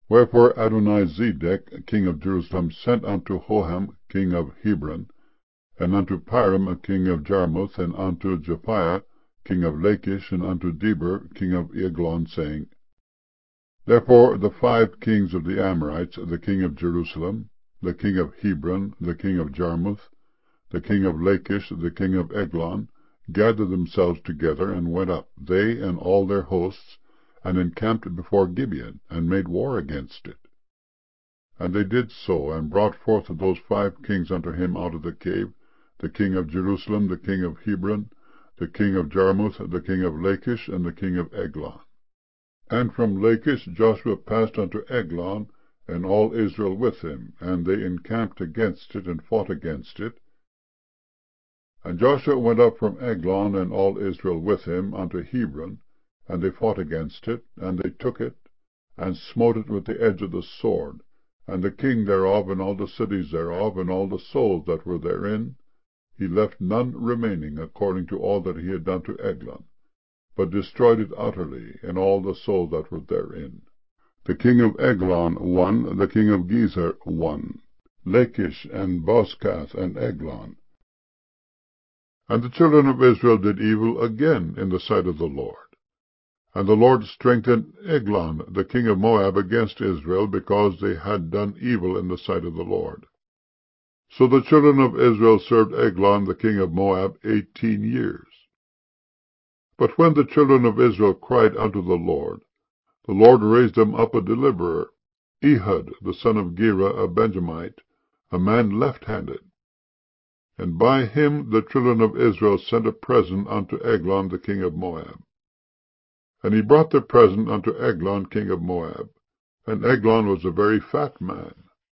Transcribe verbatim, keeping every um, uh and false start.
Wherefore Adonizedec king of Jerusalem sent unto Hoham king of Hebron, and unto Piram king of Jarmuth, and unto Japhiah king of Lachish, and unto Deber king of Eglon, saying, Therefore the five kings of the Amorites, the king of Jerusalem, the king of Hebron, the king of Jarmuth, the king of Lachish, the king of Eglon, gathered themselves together, and went up, they and all their hosts, and encamped before Gibeon, and made war against it. And they did so, and brought forth those five kings unto him out of the cave, the king of Jerusalem, the king of Hebron, the king of Jarmuth, the king of Lachish, and the king of Eglon. And from Lachish Joshua passed unto Eglon, and all Israel with him, and they encamped against it, and fought against it. And Joshua went up from Eglon, and all Israel with him, unto Hebron, and they fought against it, and they took it, and smote it with the edge of the sword, and the king thereof, and all the cities thereof, and all the souls that were therein. He left none remaining, according to all that he had done to Eglon, but destroyed it utterly, and all the souls that were therein. The king of Eglon won, the king of Gezer won, Lachish, and Boscath, and Eglon. And the children of Israel did evil again in the sight of the Lord. And the Lord strengthened Eglon, the king of Moab, against Israel, because they had done evil in the sight of the Lord. So the children of Israel served Eglon, the king of Moab, eighteen years. But when the children of Israel cried unto the Lord, the Lord raised them up a deliverer, Ehud, the son of Gera, a Benjamite, a man left-handed. And by him the children of Israel sent a present unto Eglon, the king of Moab. And he brought the present unto Eglon, king of Moab. And Eglon was a very fat man.